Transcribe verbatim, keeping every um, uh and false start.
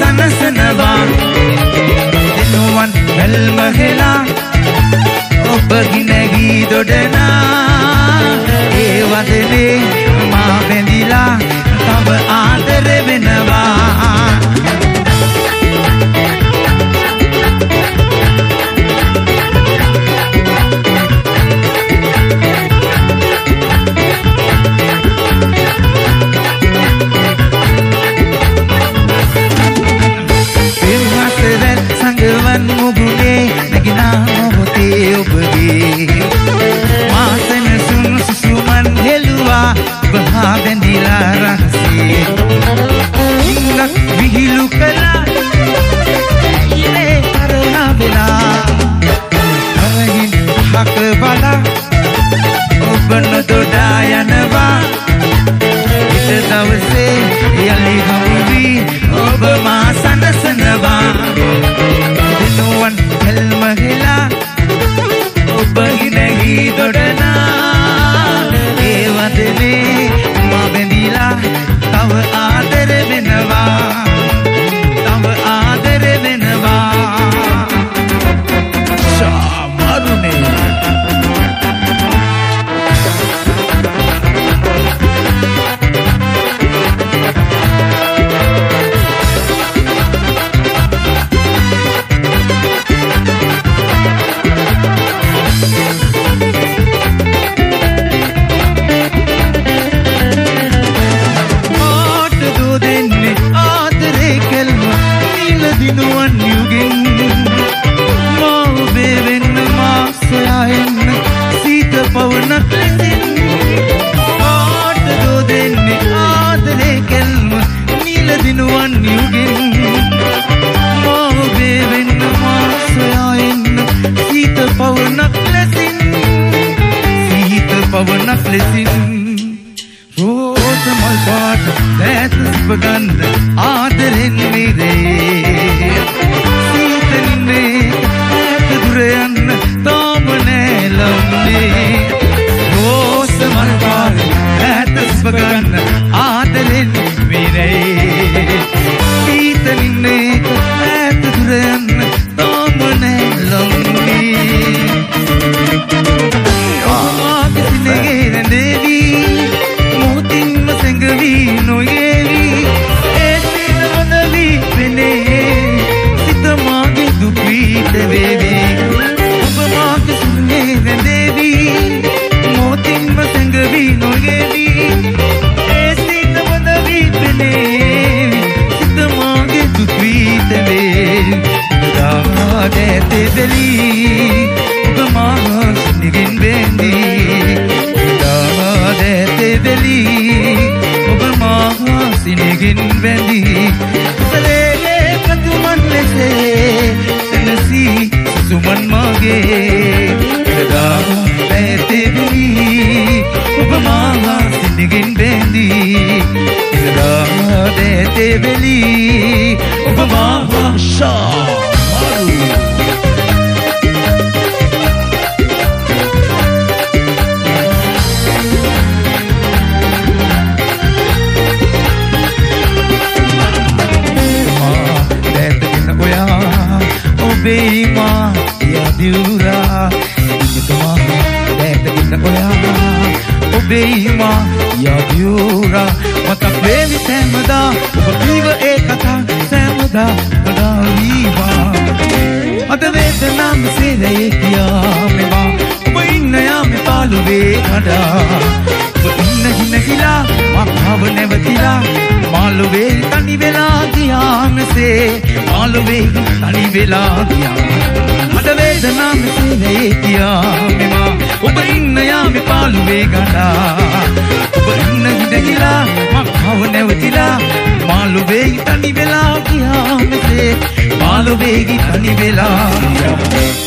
සනසනවා දිනුවන් වැල්ම හෙලා ඔබ ගිනගී දොඩනා ඒ වදනේ මා බැඳිලා තව ආදර වෙනවා සංගවන් මුගුනේ නැගිනා මොහොතේ ඔබගේ මාසන සුන් සුසුමන් හෙළුවා ඔබ හා බැඳිලා රහසේ ඉන්නක් විහිළු කළා ඉනේ තරහා වෙලා අරහින් හක බලා ඔබ නොදොඩා යනවා හිත දවසේ යලි හමුවී ඔබ මා සනසනවා දිනුවන් හෙල්ම හෙලා ඔබ ගිනගී දොඩනා ඒ වදනේ මා බැඳිලා තව ආදර වෙනවා තව ආදර වෙනවා ශාමරුනේ දිනුවන් යුගෙන් මා ඔබේ වෙන්න මා සොයා එන්න සීත පවනක් ලෙසින් කාටදෝ දෙන්නේ ආදරේ කෙල්ම නිල දිනුවන් යුගෙන් මා ඔබේ වෙන්න මා සොයා එන්න සීත පවනක් ලෙසින් සීත පවනක් ලෙසින් රෝස මල් පාට දැත සුබගන්ධ ආදරෙන් මිරේ සීතලින්නේ ඈත දුර යන්න තාම නෑ ලම්නේ රෝස මල් පාට දැත සුබගන්ධ ආදරෙන් මිරේ සීතලින්නේ ඈත දුර යන්න තාම නෑ ලම්නේ ඔබ සිනගේ රැඳෙවි මොහොතින්ම සැඟවී නොයේවි ඒ සිත හොඳවි වෙනේ සිත මාගේ දුක් වීත වේවි ඔබ මාගේ සිනේ රැඳෙවි මොහොතින්ම සැඟවී නොයේවි ඒ සිත හොඳවි වෙනේ සිත මාගේ දුක් වීත වේවි දාගේ තෙදලි ඔබ මා සිනකින් බැඳී දෙතෙදලි ඔබ මා සිනකින් බැඳී සලේ කතුමන් ලෙසේ සනසී සුමන් මාගේ එදා දෙතෙදලි ඔබ මා සිනකින් බැඳී එදා දෙතෙදලි ඔබ මා ශා මාරු Bema ya diura Inituma Deta gina oya O bema ya diura Mata bevi semada Uba piva ekata semada Kada viva Mata vedana me sere ekiya meva Uba inna ya me palu ve kada Uba inna hina hila Makhav nevatila Malu ve tani vela diya me se Malu ve tani vela diya Mata vedana me sere ekiya meva Uba inna ya me palu ve kada Uba inna hina hila Makhav nevatila Malu ve tani vela diya me se Malu ve tani vela diya